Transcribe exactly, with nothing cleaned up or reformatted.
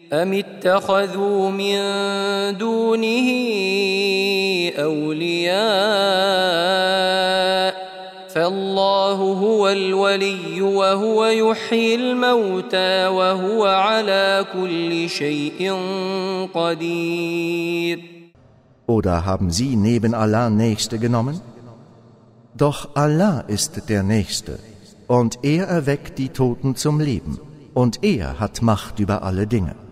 أم اتخذوا من دونه أولياء فالله هو الولي وهو يحيي الموتى وهو على كل شيء قدير. Oder haben sie neben Allah Nächste genommen? Doch Allah ist der Nächste, und er erweckt die Toten zum Leben, und er hat Macht über alle Dinge.